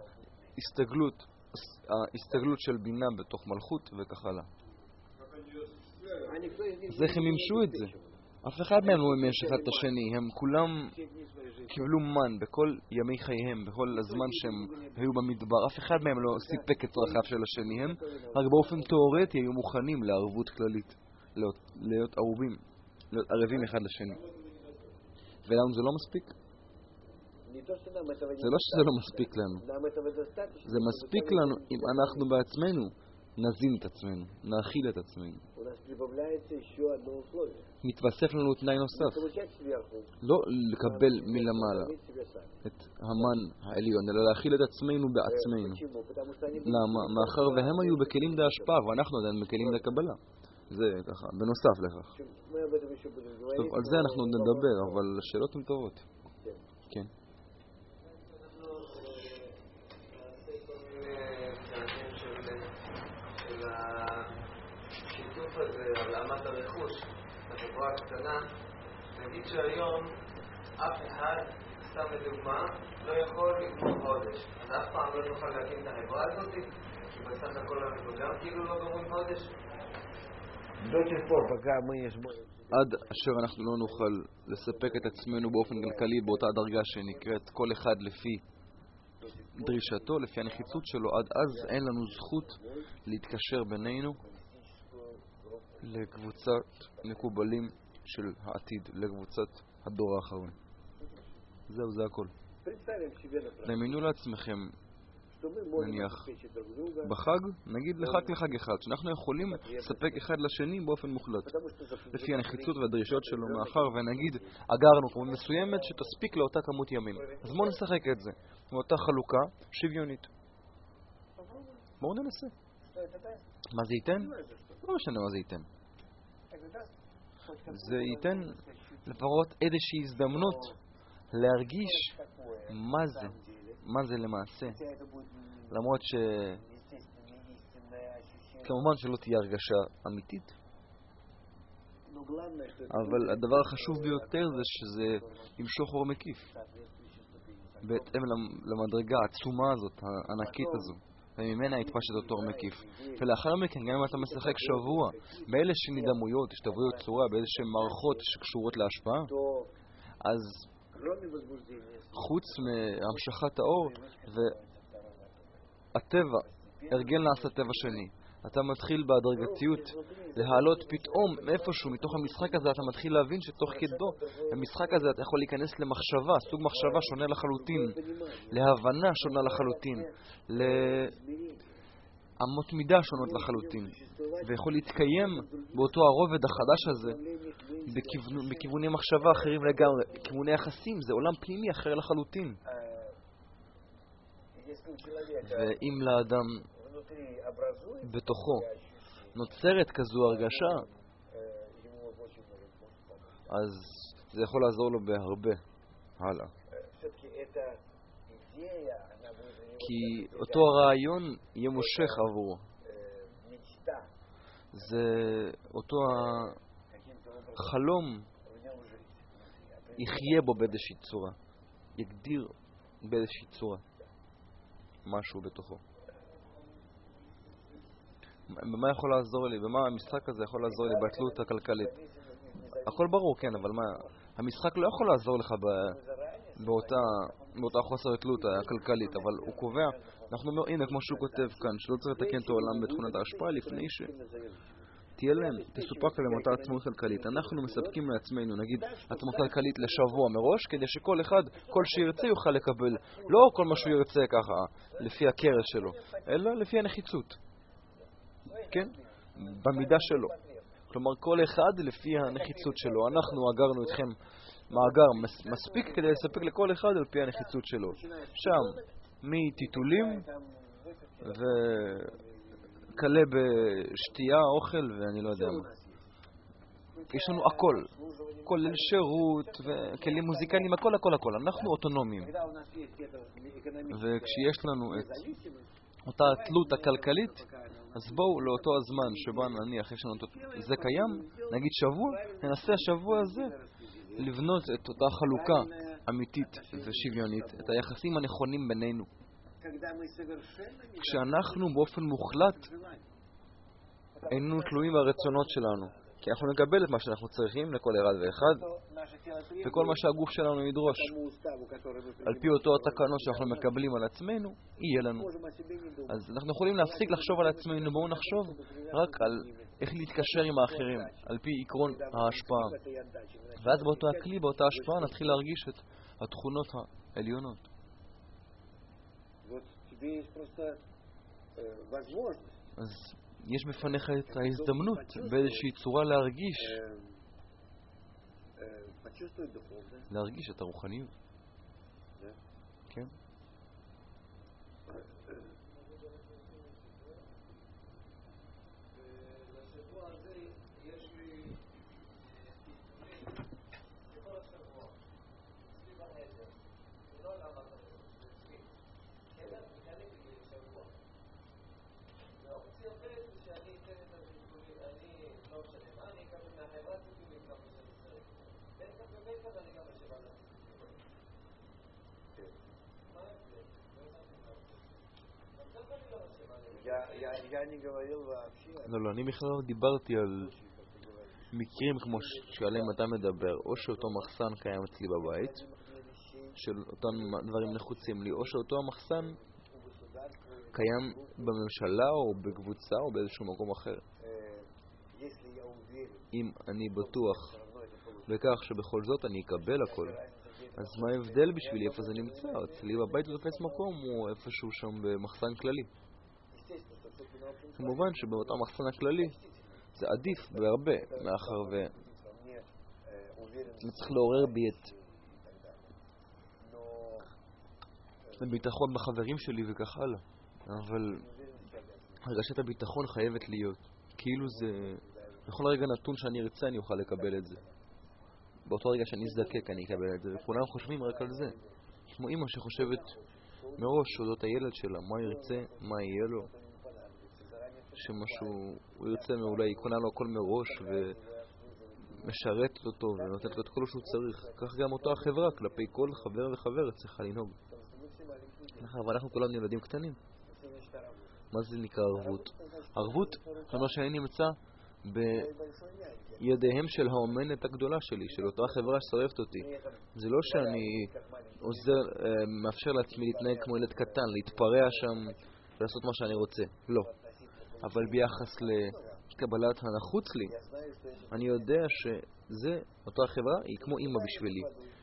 הסתגלות של בינה בתוך מלכות וכך הלאה. אז איך הם ימשו את זה? אף אחד מהם לא ממש אחד את השני, הם כולם קיבלו מן בכל ימי חייהם, בכל הזמן שהם היו במדבר. אף אחד מהם לא סיפק את צרכיו של השני, הם רק באופן תיאורטי היו מוכנים לערבות כללית, להיות ערובים, להיות ערבים אחד לשני. ולנו זה לא מספיק? זה לא שזה לא מספיק לנו, זה מספיק לנו אם אנחנו בעצמנו נזין את עצמנו, נאכיל את עצמנו. מתווסף לנו תנאי נוסף, לא לקבל מלמעלה את המן העליון, אלא להאכיל את עצמנו בעצמנו. למה? מאחר והם היו בכלים די השפעה ואנחנו עדיין בכלים די קבלה. זה ככה, בנוסף לכך. טוב, על זה אנחנו נדבר, אבל השאלות הן טובות. כן. עלמת הרכוש, בחברה הקטנה, נגיד שהיום אף אחד, סתם לדוגמה, לא יכול לגמור חודש. אז אף פעם לא נוכל להקים את החברה הזאת, כי בסך הכל אנחנו גם כאילו לא גומרים חודש. עד אשר אנחנו לא נוכל לספק את עצמנו באופן כלכלי באותה דרגה שנקראת כל אחד לפי דרישתו, לפי הנחיצות שלו, עד אז אין לנו זכות להתקשר בינינו לקבוצת מקובלים של העתיד, לקבוצת הדור האחרון. זהו, זה הכל. דמיינו לעצמכם, נניח, בחג, נגיד לחג אחד, שאנחנו יכולים לספק אחד לשני באופן מוחלט, לפי הנחיצות והדרישות שלו, מאחר ונגיד, אגרנו כמות מסוימת שתספיק לאותה כמות ימים. אז בואו נשחק את זה, מאותה חלוקה שוויונית. בואו ננסה. מה זה ייתן? לא משנה מה זה ייתן. זה ייתן לפחות איזושהי הזדמנות להרגיש מה זה למעשה. למרות כמובן שלא תהיה הרגשה אמיתית. אבל הדבר החשוב ביותר זה שזה ימשוך אור מקיף. בהתאם למדרגה העצומה הזאת, הענקית הזו. וממנה יתפשט אותו מקיף. ולאחר מכן, גם אם אתה משחק שבוע באיזשהן נדמויות, השתוויות צורה, באיזשהן מערכות שקשורות להשפעה, אז חוץ מהמשכת האור והטבע, הרגל נעשה טבע שני. אתה מתחיל בהדרגתיות להעלות פתאום איפשהו מתוך המשחק הזה, אתה מתחיל להבין שתוך כדו המשחק הזה אתה יכול להיכנס למחשבה, סוג מחשבה שונה לחלוטין, להבנה שונה לחלוטין, לאמות מידה שונות לחלוטין, ויכול להתקיים באותו הרובד החדש הזה בכיווני מחשבה אחרים לגמרי. כיווני יחסים זה עולם פנימי אחר לחלוטין. ואם לאדם בתוכו נוצרת כזו הרגשה, אז זה יכול לעזור לו בהרבה הלאה. כי אותו הרעיון יהיה מושך עבורו. זה אותו החלום יחיה בו באיזושהי צורה, יגדיר באיזושהי צורה משהו בתוכו. במה יכול לעזור לי? במה המשחק הזה יכול לעזור לי? בתלות הכלכלית. הכל ברור, כן, אבל מה? המשחק לא יכול לעזור לך באותה חוסר תלות הכלכלית, אבל הוא קובע, אנחנו אומר, הנה, כמו שהוא כותב כאן, שלא צריך לתקן את העולם בתכונת ההשפעה לפני תהיה להם, תסופק להם אותה עצמאות כלכלית. אנחנו מספקים לעצמנו, נגיד, עצמאות כלכלית לשבוע מראש, כדי שכל אחד, כל שירצה יוכל לקבל, לא כל מה שהוא ירצה ככה, לפי הקרס שלו, אלא לפי הנחיצות. כן? במידה שלו. כלומר, כל אחד לפי הנחיצות שלו. אנחנו אגרנו אתכם מאגר מספיק כדי לספק לכל אחד על פי הנחיצות שלו. שם, מטיטולים וכלה בשתייה, אוכל ואני לא יודע מה. יש לנו הכל. כולל שירות וכלים מוזיקליים, הכל. אנחנו אוטונומיים. וכשיש לנו את אותה התלות הכלכלית, אז בואו לאותו הזמן שבו נניח יש לנו זה קיים, נגיד שבוע, ננסה השבוע הזה לבנות את אותה חלוקה אמיתית ושוויונית, את היחסים הנכונים בינינו. כשאנחנו באופן מוחלט איננו תלויים ברצונות שלנו, כי אנחנו נקבל את מה שאנחנו צריכים לכל אחד ואחד, וכל מה שהגוף שלנו ידרוש על פי אותו התקנות שאנחנו מקבלים על עצמנו יהיה לנו. אז אנחנו יכולים להפסיק לחשוב על עצמנו, בואו נחשוב רק על איך להתקשר עם האחרים על פי עקרון ההשפעה, ואז באותו הכלי, באותה השפעה נתחיל להרגיש את התכונות העליונות. אז יש בפניך את ההזדמנות באיזושהי צורה להרגיש את הרוחניות. כן? לשבוע הזה יש לי כל השבוע אצלי בחדר, זה לא למה זה אצלי חדר וקניתי לי שבוע והאופציה ב' זה שאני אתן את הטיפולים, אני לא משנה מה, אני אקבל מהחברת טיפולים כמה שאני צריך בין כך ובין כך אני גם אשב על הטיפולים. מה ההבדל? לא, אני בכלל דיברתי על מקרים כמו שעליהם אתה מדבר, או שאותו מחסן קיים אצלי בבית של אותם דברים נחוצים לי, או שאותו המחסן קיים בממשלה או בקבוצה או באיזשהו מקום אחר. אם אני בטוח בכך שבכל זאת אני אקבל הכל, אז מה ההבדל בשבילי איפה זה נמצא? אצלי בבית זה תופס מקום או איפשהו שם במחסן כללי? כמובן שבאותה מחסן הכללי זה עדיף בהרבה, מאחר צריך לעורר בי את הביטחון בחברים שלי וכך הלאה. אבל הרגשת הביטחון חייבת להיות כאילו זה בכל רגע נתון שאני ארצה אני אוכל לקבל את זה. באותו רגע שאני אזדקק אני אקבל את זה, וכולם חושבים רק על זה. כמו אמא שחושבת מראש אודות הילד שלה, מה ירצה, מה יהיה לו, שמשהו הוא ירצה אולי יקונה לו הכל מראש ומשרת אותו ונותנת לו את כל שהוא צריך. כך גם אותה החברה כלפי כל חבר וחבר צריכה לנהוג. אבל אנחנו כולנו ילדים קטנים. מה זה נקרא ערבות? ערבות כלומר שאני נמצא בידיהם של האומנת הגדולה שלי, של אותה חברה ששורפת אותי. זה לא שאני מאפשר לעצמי להתנהג כמו ילד קטן, להתפרע שם ולעשות מה שאני רוצה. לא. אבל ביחס לקבלת הנחוץ לי, אני יודע שזה, אותה חברה היא כמו אמא בשבילי,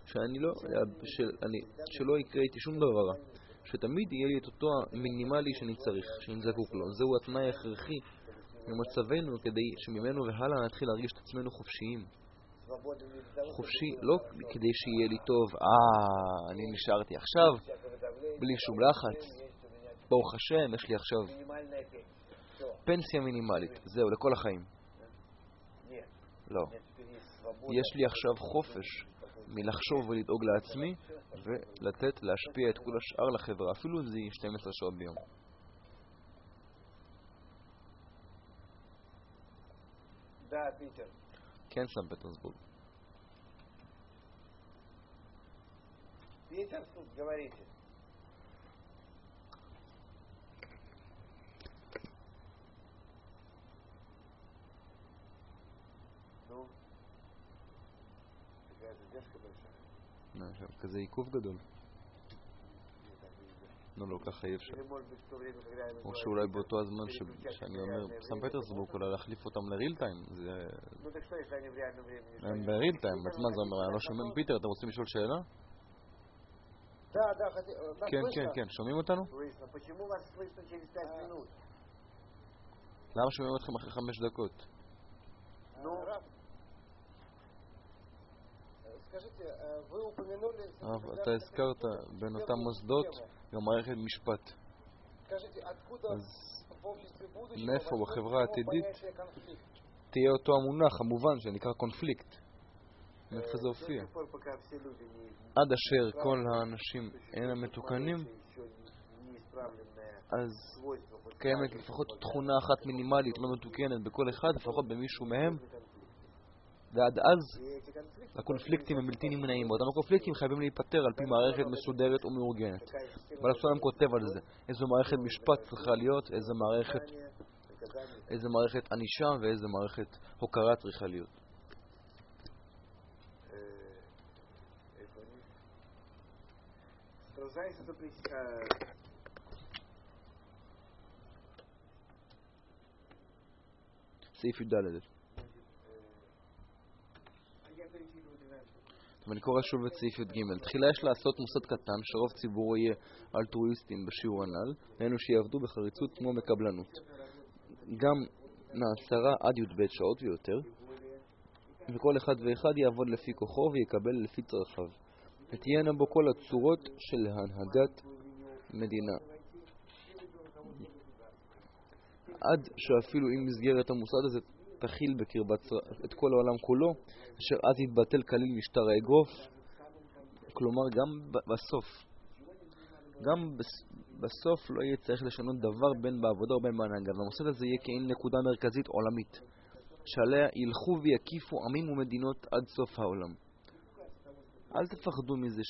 שלא יקרה איתי שום דבר רע, שתמיד יהיה לי את אותו המינימלי שאני צריך, שאני זקוק לו. זהו התנאי הכרחי במצבנו כדי שממנו והלאה נתחיל להרגיש את עצמנו חופשיים. חופשי לא כדי שיהיה לי טוב, אני נשארתי עכשיו בלי שום לחץ, ברוך השם, יש לי עכשיו פנסיה מינימלית, זהו, לכל החיים. לא. יש לי עכשיו חופש מלחשוב ולדאוג לעצמי ולתת, להשפיע את כל השאר לחברה, אפילו אם זה 12 שעות ביום. כן, סן פטרסבורג. Питер, тут говорите. Ну, такая задержка большая. כזה עיכוב גדול. לא, ככה אי אפשר. או שאולי באותו הזמן שאני אומר סן פטרסבורג, אולי להחליף אותם לריל טיים. הם בריל טיים, בזמן זה אומר, אני לא שומעים. פיטר, אתם רוצים לשאול שאלה? כן, שומעים אותנו? למה שומעים אתכם אחרי 5 דקות? אתה הזכרת בין אותם מוסדות גם מערכת משפט. אז מאיפה בחברה העתידית תהיה אותו המונח המובן שנקרא קונפליקט? מאיפה זה הופיע? עד אשר כל האנשים אינם מתוקנים, אז קיימת לפחות תכונה אחת מינימלית לא מתוקנת בכל אחד, לפחות במישהו מהם, ועד אז הקונפליקטים הם בלתי נמנעים. אותם הקונפליקטים חייבים להיפטר על פי מערכת מסודרת ומאורגנת. אבל הסולם כותב על זה איזו מערכת משפט צריכה להיות, איזו מערכת ענישה ואיזו מערכת הוקרה צריכה להיות. סעיף י"ד. ואני קורא שוב את סעיף י"ג. תחילה יש לעשות מוסד קטן שרוב ציבורו יהיה אלטרואיסטים בשיעור הנ"ל, היינו שיעבדו בחריצות כמו מקבלנות. גם מ10 עד י"ב שעות ויותר, וכל אחד ואחד יעבוד לפי כוחו ויקבל לפי צרכיו, ותהיינה בו כל הצורות של הנהגת מדינה. עד שאפילו אם מסגרת המוסד הזה תכיל בקרבת את כל העולם כולו, אשר אז יתבטל כליל משטר האגרוף. כלומר, גם בסוף לא יהיה צריך לשנות דבר בין בעבודה או בין בהנהגה, והמוסד הזה יהיה כאין נקודה מרכזית עולמית, שעליה ילכו ויקיפו עמים ומדינות עד סוף העולם. אל תפחדו מזה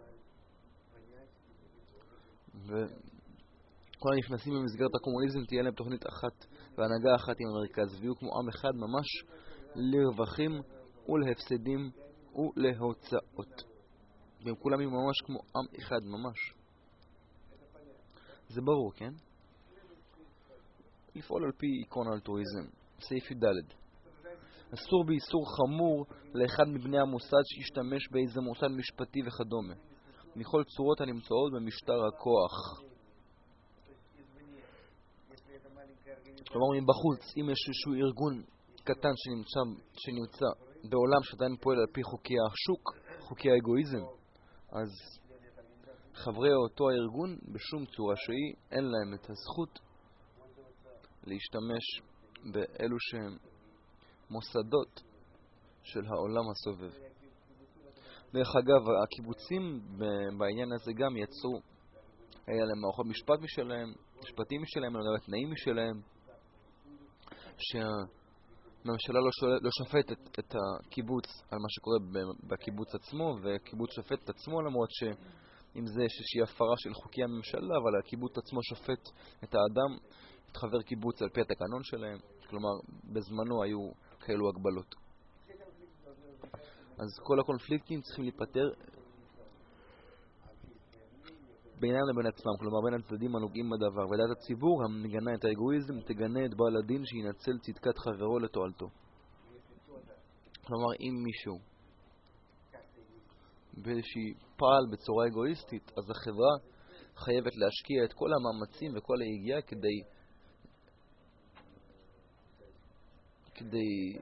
כל הנכנסים במסגרת הקומוניזם תהיה להם תוכנית אחת והנהגה אחת עם המרכז, ויהיו כמו עם אחד ממש לרווחים ולהפסדים ולהוצאות. והם כולם יהיו ממש כמו עם אחד ממש. זה ברור, כן? לפעול על פי עקרון האלטרואיזם. סעיף י"ד. אסור באיסור חמור לאחד מבני המוסד שישתמש באיזה מוסד משפטי וכדומה, מכל צורות הנמצאות במשטר הכוח. כלומר, מבחוץ, אם יש איזשהו ארגון קטן שנמצא בעולם שעדיין פועל על פי חוקי השוק, חוקי האגואיזם, אז חברי אותו הארגון בשום צורה שהיא אין להם את הזכות להשתמש באלו שהם מוסדות של העולם הסובב. דרך אגב, הקיבוצים בעניין הזה גם יצרו, היה להם מערכות משפטים משלהם, לגבי התנאים משלהם, שהממשלה לא שופטת את הקיבוץ על מה שקורה בקיבוץ עצמו, וקיבוץ שופט את עצמו, למרות שאם זה איזושהי הפרה של חוקי הממשלה, אבל הקיבוץ עצמו שופט את האדם, את חבר קיבוץ על פי התקנון שלהם. כלומר, בזמנו היו כאלו הגבלות. אז כל הקונפליקטים צריכים להיפטר בינם לבין עצמם, כלומר בין הצדדים הנוגעים בדבר. ודעת הציבור המגנה את האגואיזם תגנה את בעל הדין שינצל צדקת חברו לתועלתו. כלומר, אם מישהו באיזושהי פעל בצורה אגואיסטית, אז החברה חייבת להשקיע את כל המאמצים וכל היגיעה כדי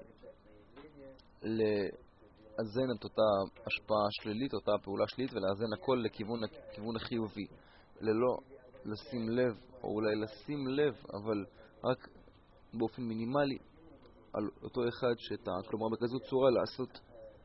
לאזן את אותה השפעה שלילית, אותה פעולה שלילית, ולאזן הכל לכיוון החיובי, ללא לשים לב, או אולי לשים לב, אבל רק באופן מינימלי על אותו אחד כלומר בכזאת צורה לעשות,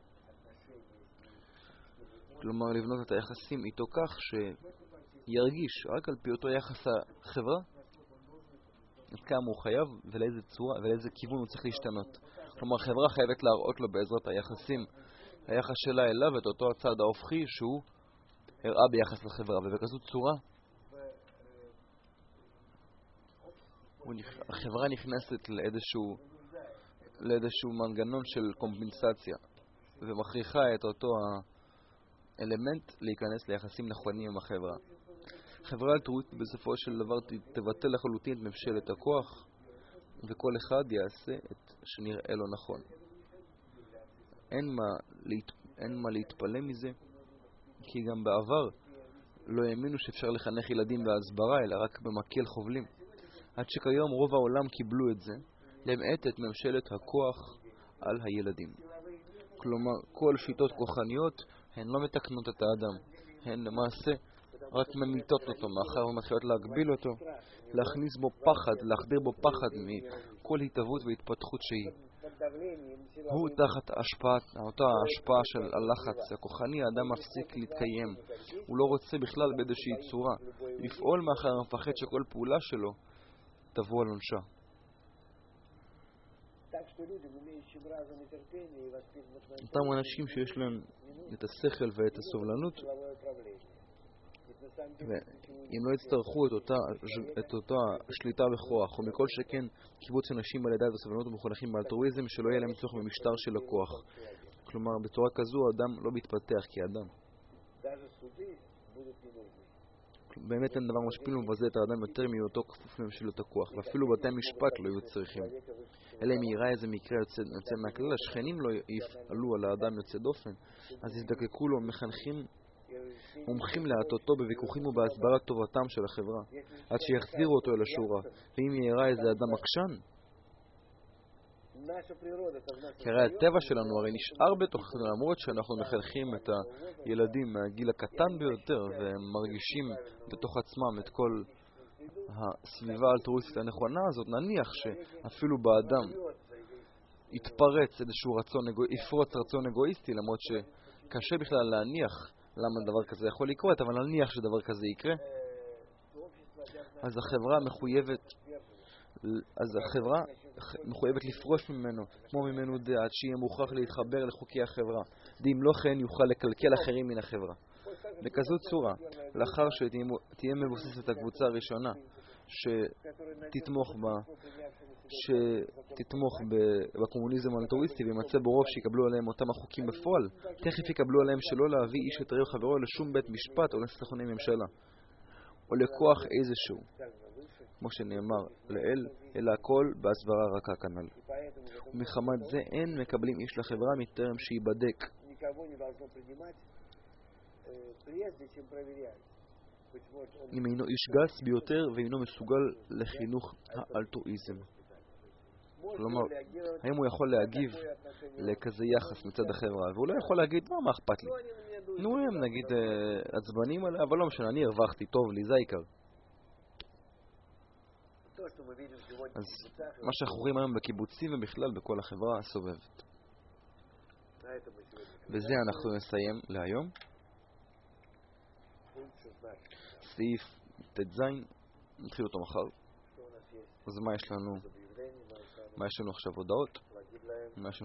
כלומר לבנות את היחסים איתו כך שירגיש רק על פי אותו יחס החברה עד כמה הוא חייב ולאיזה צורה ולאיזה כיוון הוא צריך להשתנות. כלומר, חברה חייבת להראות לו בעזרת היחס שלה אליו את אותו הצד ההופכי שהוא הראה ביחס לחברה, ובכזאת צורה החברה נכנסת לאיזשהו מנגנון של קומפנסציה ומכריחה את אותו האלמנט להיכנס ליחסים נכונים עם החברה. חברה אלטרואיסטית בסופו של דבר תבטל לחלוטין את ממשלת הכוח, וכל אחד יעשה את שנראה לו נכון. אין מה להתפלא מזה, כי גם בעבר לא האמינו שאפשר לחנך ילדים בהסברה, אלא רק במקל חובלים. עד שכיום רוב העולם קיבלו את זה, למעט את ממשלת הכוח על הילדים. כלומר, כל שיטות כוחניות הן לא מתקנות את האדם, הן למעשה רק ממיתות אותו, מאחר ומתחילות להגביל אותו, להכניס בו פחד, להחדיר בו פחד מכל התהוות והתפתחות שהיא. הוא תחת אותה ההשפעה של הלחץ הכוחני, האדם מפסיק להתקיים. הוא לא רוצה בכלל באיזושהי צורה לפעול, מאחר מפחד שכל פעולה שלו תבוא על עונשה. אותם אנשים שיש להם את השכל ואת הסובלנות, אם לא יצטרכו את אותה שליטה בכוח, ומכל שכן קיבוץ אנשים בעלי דעת וסבלנות ומחונכים באלטרואיזם, שלא יהיה להם צורך במשטר של הכוח. כלומר, בצורה כזו האדם לא מתפתח כאדם. באמת אין דבר משפיל ומבזה את האדם יותר מהיותו כפוף לממשלת הכוח, ואפילו בתי המשפט לא יהיו צריכים. אלא אם יראה איזה מקרה יוצא מהכלל, השכנים לא יפעלו על האדם יוצא דופן, אז יזדקקו לו מחנכים מומחים להטותו בוויכוחים ובהסברת טובתם של החברה, עד שיחזירו אותו אל השורה, ואם יראה איזה אדם עקשן, כי הרי הטבע שלנו הרי נשאר בתוכנו, למרות שאנחנו מחנכים את הילדים מהגיל הקטן ביותר, והם מרגישים בתוך עצמם את כל הסביבה האלטרואיסטית הנכונה הזאת. נניח שאפילו באדם יתפרץ איזשהו יפרוץ רצון אגואיסטי, למרות שקשה בכלל להניח למה דבר כזה יכול לקרות, אבל נניח שדבר כזה יקרה, אז החברה מחויבת לפרוש ממנו, כמו ממנו דעת, שיהיה מוכרח להתחבר לחוקי החברה, ואם לא כן יוכל לקלקל אחרים מן החברה. בכזאת צורה, לאחר שתהיה מבוססת הקבוצה הראשונה שתתמוך בקומוניזם האלטרואיסטי וימצא ברוב שיקבלו עליהם אותם החוקים בפועל, תכף יקבלו עליהם שלא להביא איש את רעהו חברו לשום בית משפט או לסכוני ממשלה או לכוח איזשהו, כמו שנאמר לאל, אלא הכל בהסברה רכה כנ"ל. ומחמת זה אין מקבלים איש לחברה מטרם שיבדק. אם אינו איש גס ביותר ואינו מסוגל לחינוך האלטרואיזם. כלומר, האם הוא יכול להגיב לכזה יחס מצד החברה, והוא לא יכול להגיד, מה אכפת לי? נו, הם נגיד עצבנים עליה, אבל לא משנה, אני הרווחתי, טוב לי, זה העיקר. אז מה שאנחנו רואים היום בקיבוצים ובכלל בכל החברה הסובבת. וזה אנחנו נסיים להיום. סעיף ט"ז, נתחיל אותו מחר. אז מה יש לנו עכשיו? הודעות? מה יש לנו